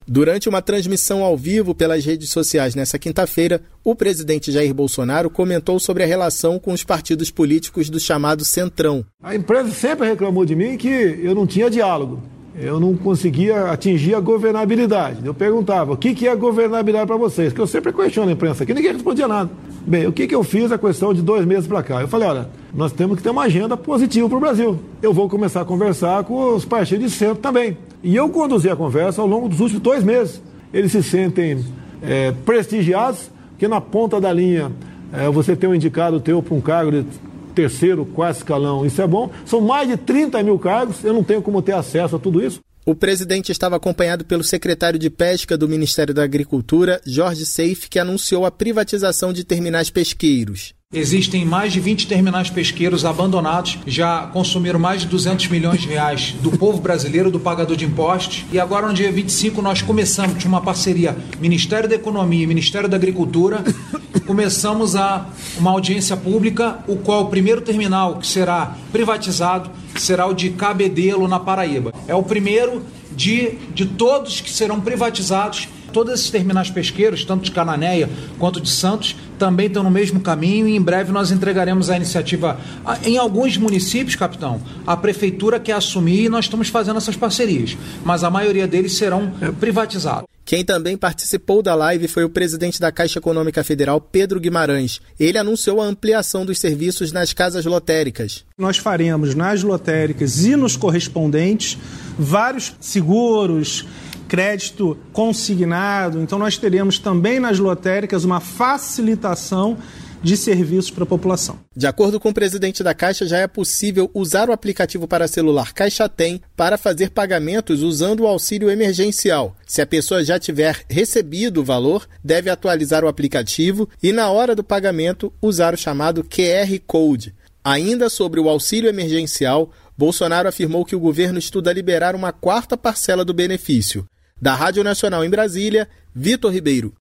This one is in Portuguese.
Durante uma transmissão ao vivo pelas redes sociais nesta quinta-feira, o presidente Jair Bolsonaro comentou sobre a relação com os partidos políticos do chamado Centrão. A imprensa sempre reclamou de mim que eu não tinha diálogo, eu não conseguia atingir a governabilidade. Eu perguntava, o que é governabilidade para vocês? Que eu sempre questiono a imprensa aqui, ninguém respondia nada. Bem, o que eu fiz a questão de 2 meses para cá? Eu falei, olha, nós temos que ter uma agenda positiva para o Brasil. Eu vou começar a conversar com os partidos de centro também. E eu conduzi a conversa ao longo dos últimos 2 meses. Eles se sentem prestigiados, porque na ponta da linha você tem um indicado teu para um cargo de 3º, 4º escalão, isso é bom. São mais de 30 mil cargos, eu não tenho como ter acesso a tudo isso. O presidente estava acompanhado pelo secretário de Pesca do Ministério da Agricultura, Jorge Seife, que anunciou a privatização de terminais pesqueiros. Existem mais de 20 terminais pesqueiros abandonados, já consumiram mais de 200 milhões de reais do povo brasileiro, do pagador de impostos. E agora, no dia 25, nós começamos uma parceria Ministério da Economia e Ministério da Agricultura. Começamos uma audiência pública, o qual o primeiro terminal que será privatizado será o de Cabedelo, na Paraíba. É o primeiro de todos que serão privatizados. Todos esses terminais pesqueiros, tanto de Cananéia quanto de Santos, também estão no mesmo caminho e em breve nós entregaremos a iniciativa. Em alguns municípios, capitão, a prefeitura quer assumir e nós estamos fazendo essas parcerias, mas a maioria deles serão privatizados. Quem também participou da live foi o presidente da Caixa Econômica Federal, Pedro Guimarães. Ele anunciou a ampliação dos serviços nas casas lotéricas. Nós faremos nas lotéricas e nos correspondentes vários seguros, crédito consignado, então nós teremos também nas lotéricas uma facilitação de serviços para a população. De acordo com o presidente da Caixa, já é possível usar o aplicativo para celular Caixa Tem para fazer pagamentos usando o auxílio emergencial. Se a pessoa já tiver recebido o valor, deve atualizar o aplicativo e, na hora do pagamento, usar o chamado QR Code. Ainda sobre o auxílio emergencial, Bolsonaro afirmou que o governo estuda liberar uma 4ª parcela do benefício. Da Rádio Nacional em Brasília, Vitor Ribeiro.